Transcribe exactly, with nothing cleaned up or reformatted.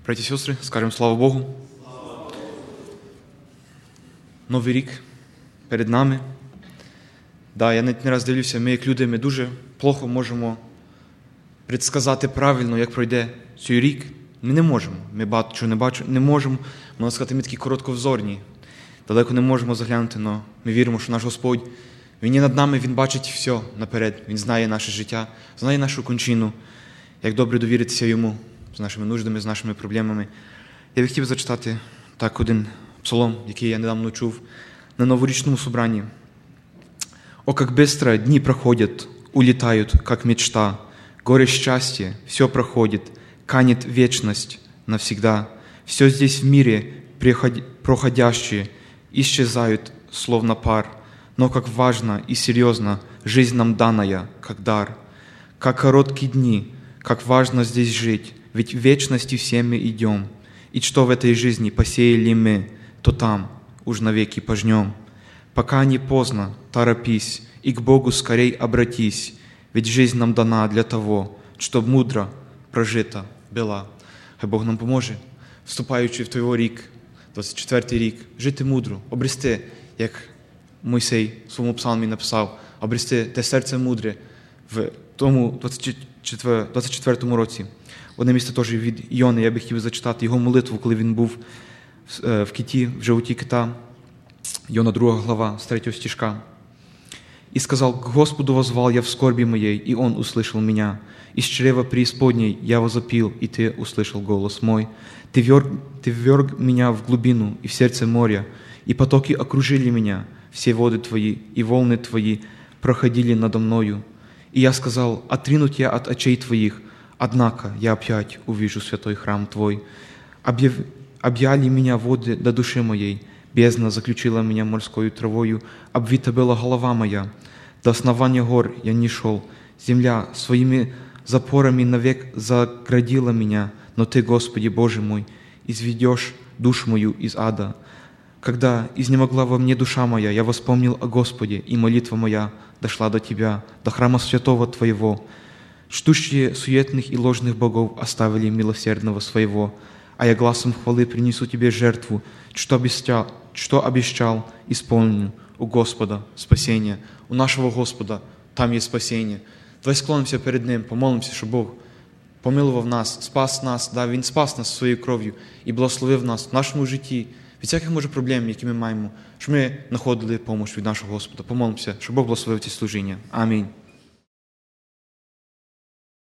Браті і сестри, скажемо слава Богу. Новий рік перед нами. Да, я навіть не раз дивлюся, ми як люди, ми дуже плохо можемо предсказати правильно, як пройде цей рік. Ми не можемо. Ми багато чого не бачимо, не можемо. Можна сказати, ми такі коротковзорні. Далеко не можемо заглянути, але ми віримо, що наш Господь, Він є над нами, Він бачить все наперед. Він знає наше життя, знає нашу кончину, як добре довіритися Йому з нашими нуждами, з нашими проблемами. Я би хотів зачитати так один псалом, який я недавно чув на новорічному собранні. «О, как быстро дни проходят, улетают, как мечта, горе счастье, все проходит, канет вечность навсегда. Все здесь в мире проходящее, исчезают, словно пар, но как важно и серьезно жизнь нам данная, как дар. Как короткие дни, как важно здесь жить, ведь в вечности все мы идем, и что в этой жизни посеяли мы, то там уж навеки пожнем. Пока не поздно, торопись, и к Богу скорей обратись, ведь жизнь нам дана для того, чтоб мудро прожита была». Хай Бог нам поможе, вступаючи в той рік, двадцять четвертий рік, жити мудро, обрести, як Мойсей в своєму псалмі написав, обрести те серце мудре в тому двадцять четвертому році. Одне місце теж від Йони, я би хотів зачитати його молитву, коли він був в киті, в животі кита. Йона друга глава, з третього стишка. «И сказал, к Господу воззвал я в скорби моей, и Он услышал меня. Из чрева преисподней я возопил, и Ты услышал голос мой. Ты вверг, ты вверг меня в глубину и в сердце моря, и потоки окружили меня, все воды Твои и волны Твои проходили надо мною. И я сказал, отринуть я от очей Твоих, однако я опять увижу святой храм Твой. Объяв... Объяли меня воды до души моей, бездна заключила меня морскою травою, обвита была голова моя. До основания гор я не шел, земля своими запорами навек заградила меня, но Ты, Господи Боже мой, изведешь душу мою из ада. Когда изнемогла во мне душа моя, я вспомнил о Господе, и молитва моя дошла до Тебя, до храма святого Твоего. Ждущие суетных и ложных богов оставили милосердного своего, а я гласом хвалы принесу Тебе жертву, что обещал, что обещал, исполню у Господа спасение». У нашого Господа там є спасіння. Давай склонимося перед Ним, помолимося, щоб Бог помилував нас, спас нас, да, Він спас нас своєю кров'ю і благословив нас в нашому житті від всяких, може, проблем, які ми маємо, щоб ми знаходили допомогу від нашого Господа. Помолимося, щоб Бог благословив ці служіння. Амінь.